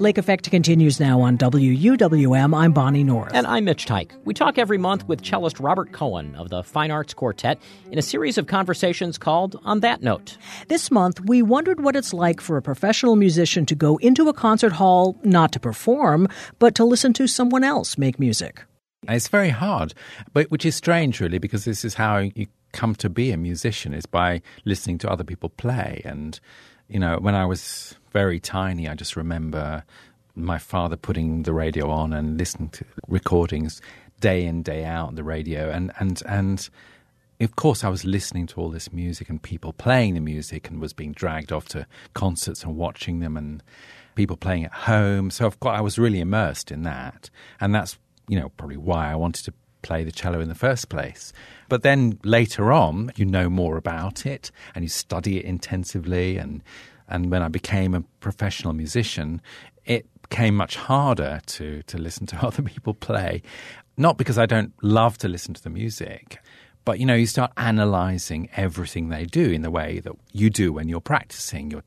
Lake Effect continues now on WUWM. I'm Bonnie North. And I'm Mitch Tyke. We talk every month with cellist Robert Cohen of the Fine Arts Quartet in a series of conversations called On That Note. This month, we wondered what it's like for a professional musician to go into a concert hall not to perform, but to listen to someone else make music. It's very hard, but which is strange, really, because this is how you come to be a musician, is by listening to other people play. And, you know, when I was very tiny, I just remember my father putting the radio on and listening to recordings day in, day out on the radio. And of course, I was listening to all this music and people playing the music and was being dragged off to concerts and watching them and people playing at home. So, of course, I was really immersed in that. And that's, you know, probably why I wanted to play the cello in the first place. But then later on, you know more about it and you study it intensively. And when I became a professional musician, it became much harder to listen to other people play. Not because I don't love to listen to the music, but, you know, you start analysing everything they do in the way that you do when you're practicing.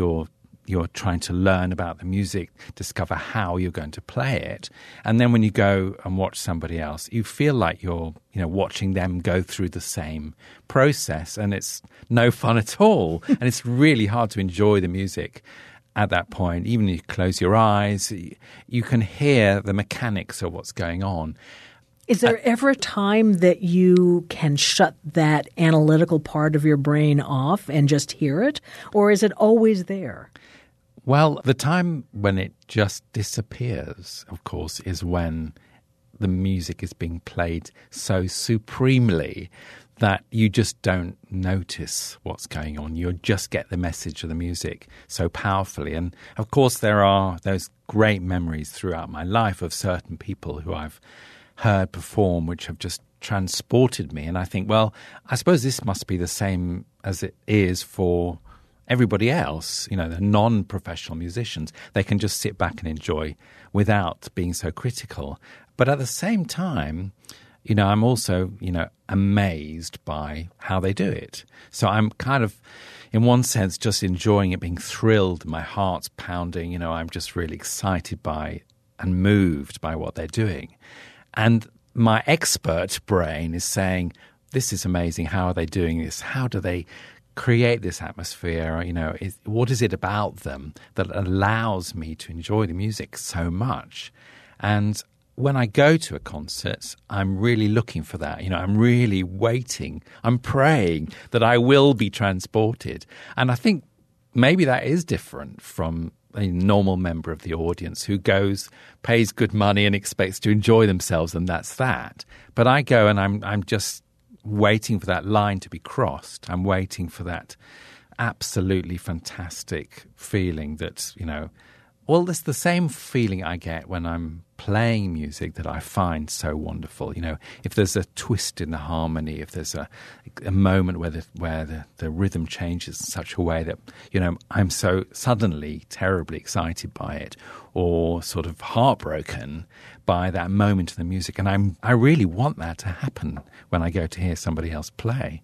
You're trying to learn about the music, discover how you're going to play it. And then when you go and watch somebody else, you feel like you're, you know, watching them go through the same process. And it's no fun at all. And it's really hard to enjoy the music at that point. Even if you close your eyes, you can hear the mechanics of what's going on. Is there ever a time that you can shut that analytical part of your brain off and just hear it? Or is it always there? Well, the time when it just disappears, of course, is when the music is being played so supremely that you just don't notice what's going on. You just get the message of the music so powerfully. And, of course, there are those great memories throughout my life of certain people who I've heard perform which have just transported me. And I think, well, I suppose this must be the same as it is for everybody else, you know, the non-professional musicians. They can just sit back and enjoy without being so critical. But at the same time, you know, I'm also, you know, amazed by how they do it. So I'm kind of, in one sense, just enjoying it, being thrilled, my heart's pounding, you know, I'm just really excited by and moved by what they're doing. And my expert brain is saying, this is amazing. How are they doing this? How do they create this atmosphere? You know, what is it about them that allows me to enjoy the music so much? And when I go to a concert, I'm really looking for that. You know, I'm really waiting. I'm praying that I will be transported. And I think maybe that is different from a normal member of the audience who goes, pays good money and expects to enjoy themselves, and that's that. But I go and I'm just waiting for that line to be crossed. I'm waiting for that absolutely fantastic feeling that, you know, well, it's the same feeling I get when I'm playing music that I find so wonderful. You know, if there's a twist in the harmony, if there's a moment where the rhythm changes in such a way that, you know, I'm so suddenly terribly excited by it or sort of heartbroken by that moment in the music. And I really want that to happen when I go to hear somebody else play.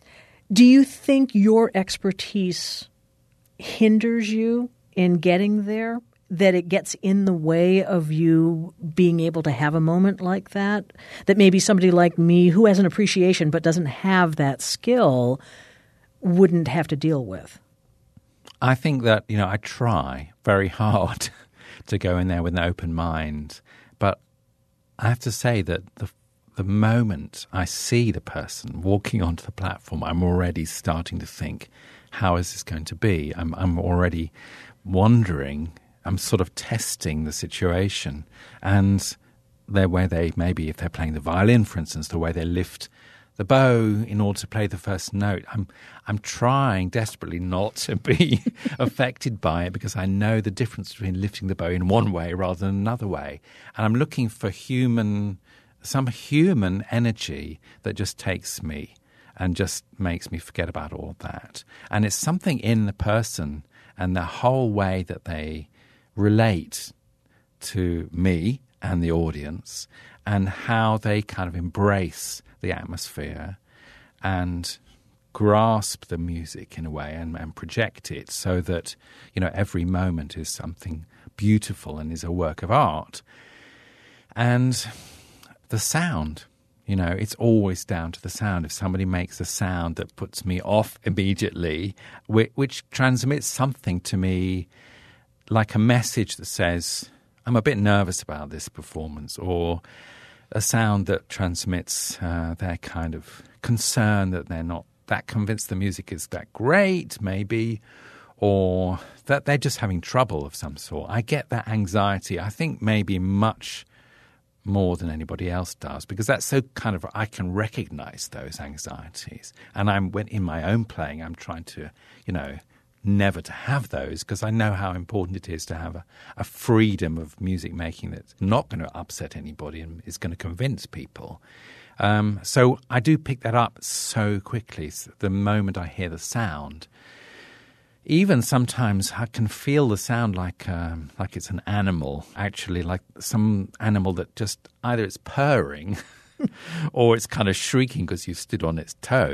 Do you think your expertise hinders you in getting there? That it gets in the way of you being able to have a moment like that? That maybe somebody like me who has an appreciation but doesn't have that skill wouldn't have to deal with? I think that, you know, I try very hard to go in there with an open mind. But I have to say that the moment I see the person walking onto the platform, I'm already starting to think, how is this going to be? I'm already wondering, I'm sort of testing the situation. And the way they, maybe if they're playing the violin, for instance, the way they lift the bow in order to play the first note. I'm trying desperately not to be affected by it because I know the difference between lifting the bow in one way rather than another way. And I'm looking for some human energy that just takes me and just makes me forget about all of that. And it's something in the person and the whole way that they relate to me and the audience and how they kind of embrace the atmosphere and grasp the music in a way and project it so that, you know, every moment is something beautiful and is a work of art. And the sound, it's always down to the sound. If somebody makes a sound that puts me off immediately, which transmits something to me like a message that says, I'm a bit nervous about this performance, or a sound that transmits their kind of concern that they're not that convinced the music is that great, maybe, or that they're just having trouble of some sort. I get that anxiety, I think maybe much more than anybody else does, because that's so kind of, I can recognize those anxieties. And in my own playing, I'm trying to, never to have those, because I know how important it is to have a freedom of music making that's not going to upset anybody and is going to convince people. So I do pick that up so quickly. So the moment I hear the sound, even sometimes I can feel the sound like it's an animal, actually, like some animal that just either it's purring or it's kind of shrieking because you stood on its toe.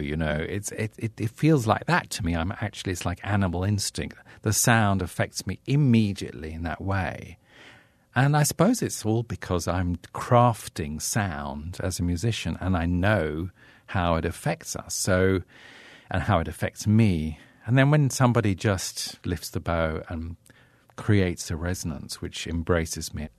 It feels like that to me. It's like animal instinct. The sound affects me immediately in that way. And I suppose it's all because I'm crafting sound as a musician, and I know how it affects us, and how it affects me. And then when somebody just lifts the bow and creates a resonance which embraces me,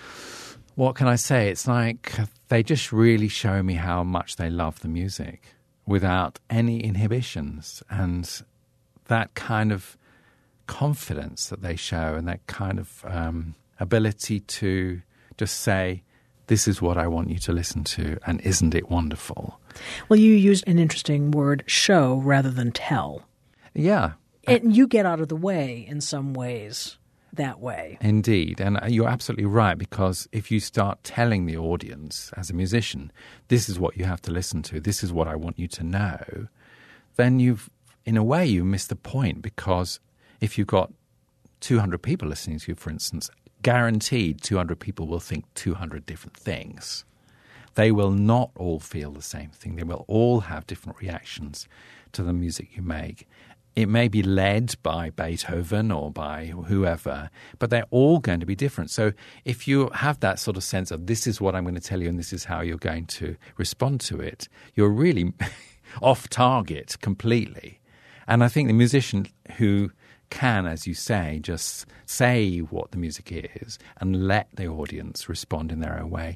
what can I say? It's like they just really show me how much they love the music without any inhibitions. And that kind of confidence that they show, and that kind of ability to just say, this is what I want you to listen to, and isn't it wonderful? Well, you used an interesting word, show, rather than tell. Yeah. And you get out of the way in some ways that way. Indeed. And you're absolutely right, because if you start telling the audience as a musician, this is what you have to listen to, this is what I want you to know, then in a way, you miss the point, because if you've got 200 people listening to you, for instance, guaranteed 200 people will think 200 different things. They will not all feel the same thing. They will all have different reactions to the music you make. It may be led by Beethoven or by whoever, but they're all going to be different. So if you have that sort of sense of, this is what I'm going to tell you and this is how you're going to respond to it, you're really off target completely. And I think the musician who can, as you say, just say what the music is and let the audience respond in their own way,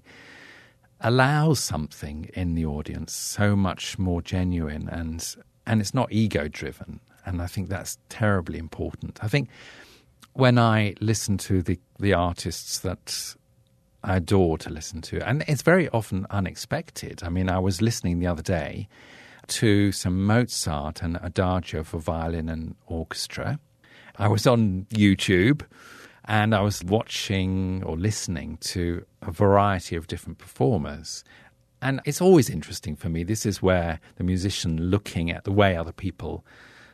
allows something in the audience so much more genuine, and it's not ego-driven. And I think that's terribly important. I think when I listen to the artists that I adore to listen to, and it's very often unexpected. I mean, I was listening the other day to some Mozart and Adagio for violin and orchestra. I was on YouTube and I was watching or listening to a variety of different performers. And it's always interesting for me. This is where the musician looking at the way other people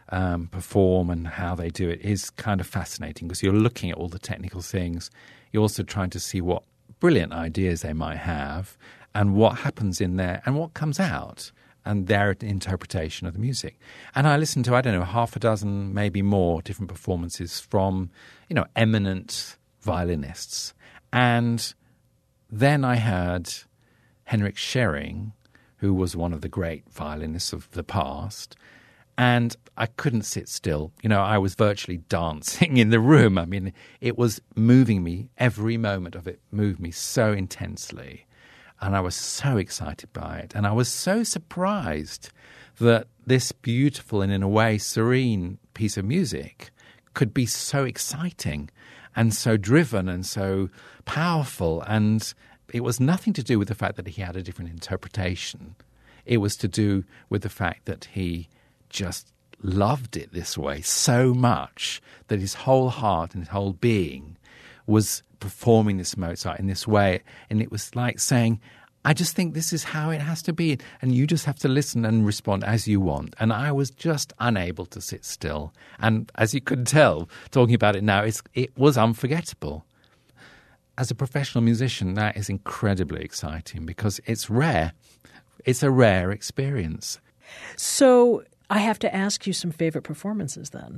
perform and how they do it is kind of fascinating, because you're looking at all the technical things. You're also trying to see what brilliant ideas they might have and what happens in there and what comes out, and their interpretation of the music. And I listened to, half a dozen, maybe more, different performances from, eminent violinists. And then I heard Henrik Schering, who was one of the great violinists of the past, and I couldn't sit still. I was virtually dancing in the room. I mean, it was moving me. Every moment of it moved me so intensely. And I was so excited by it. And I was so surprised that this beautiful and, in a way, serene piece of music could be so exciting and so driven and so powerful. And it was nothing to do with the fact that he had a different interpretation. It was to do with the fact that he just loved it this way so much that his whole heart and his whole being was performing this Mozart in this way. And it was like saying, I just think this is how it has to be. And you just have to listen and respond as you want. And I was just unable to sit still. And as you could tell, talking about it now, it was unforgettable. As a professional musician, that is incredibly exciting, because it's rare. It's a rare experience. So I have to ask you some favorite performances then.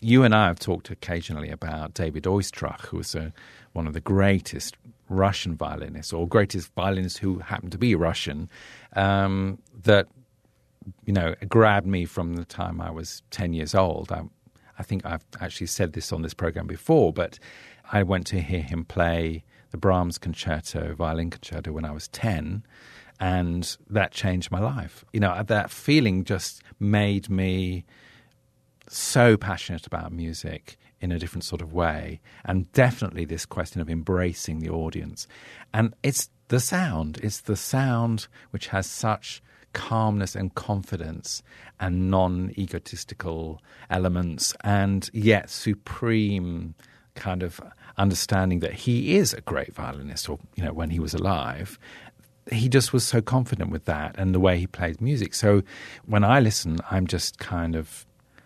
you and I have talked occasionally about David Oistrakh, who was one of the greatest Russian violinists, or greatest violinists who happened to be Russian, that, grabbed me from the time I was 10 years old. I think I've actually said this on this program before, but I went to hear him play the Brahms violin concerto when I was 10, and that changed my life. That feeling just made me so passionate about music in a different sort of way, and definitely this question of embracing the audience. And it's the sound which has such calmness and confidence and non-egotistical elements, and yet supreme kind of understanding that he is a great violinist, or when he was alive, he just was so confident with that and the way he played music. So when I listen, I'm just kind of,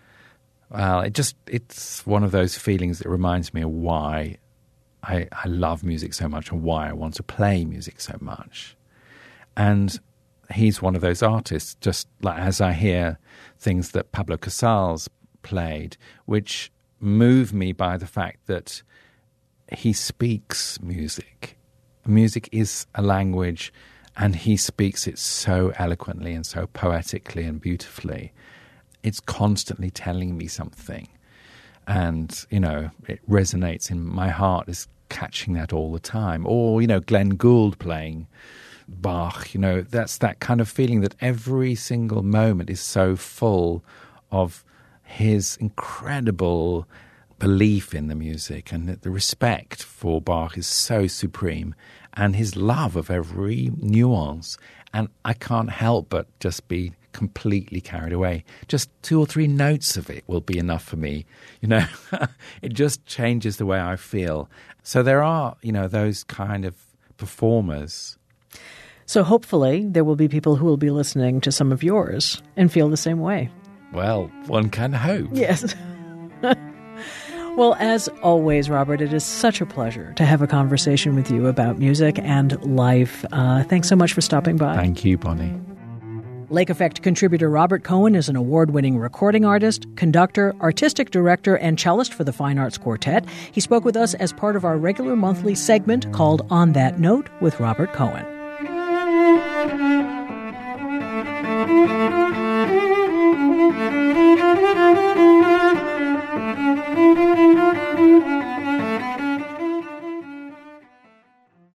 it's one of those feelings that reminds me of why I love music so much and why I want to play music so much. And he's one of those artists, just like as I hear things that Pablo Casals played, which move me by the fact that he speaks music. Music is a language, and he speaks it so eloquently and so poetically and beautifully. It's constantly telling me something. And, it resonates in my heart, is catching that all the time. Or, Glenn Gould playing Bach, that's that kind of feeling that every single moment is so full of his incredible belief in the music, and that the respect for Bach is so supreme, and his love of every nuance. And I can't help but just be completely carried away. Just 2 or 3 notes of it will be enough for me. It just changes the way I feel. So there are, those kind of performers. So hopefully there will be people who will be listening to some of yours and feel the same way. Well, one can hope. Yes. Well, as always, Robert, it is such a pleasure to have a conversation with you about music and life. Thanks so much for stopping by. Thank you, Bonnie. Lake Effect contributor Robert Cohen is an award-winning recording artist, conductor, artistic director, and cellist for the Fine Arts Quartet. He spoke with us as part of our regular monthly segment called On That Note with Robert Cohen.